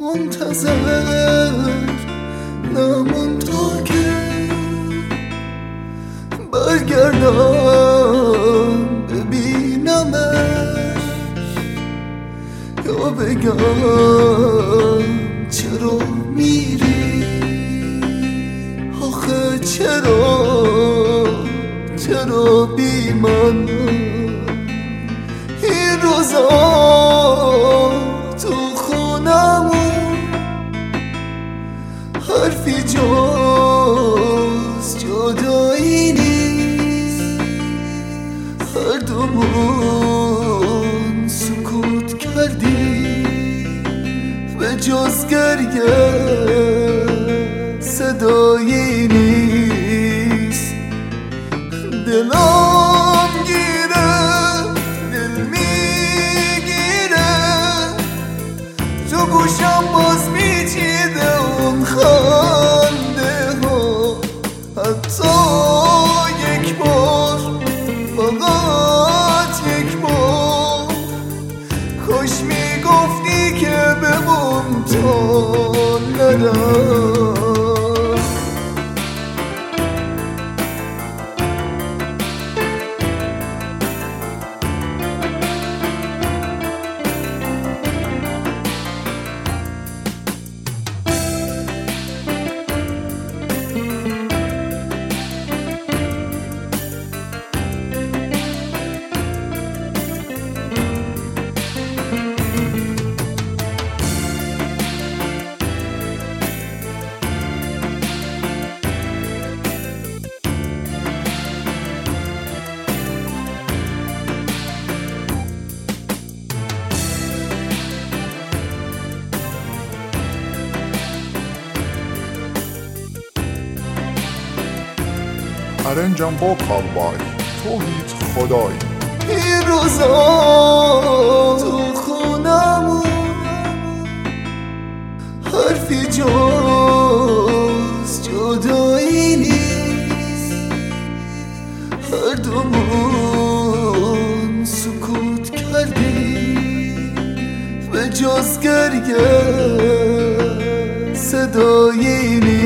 منتظر نمون تا که برگردم ببینمش، یا بگم چرا میری، آخه چرا بی من این روزا تو خونمون حرفی جز جدایی نیست، هر دومون سکوت کردیم به جز گریه صدایی نیست. دلم گیره دل میگیره، تو گوشم باز میچیده اون خنده ها، حتی یک بار، فقط یک بار کاش میگفتی که بمون تا نرم. ارنجم با کاربای تو هیچ خدایی، این روزا تو خونمون حرفی جز جدایی نیست، هر دومون سکوت کردیم به جز گریه صدایی نیست.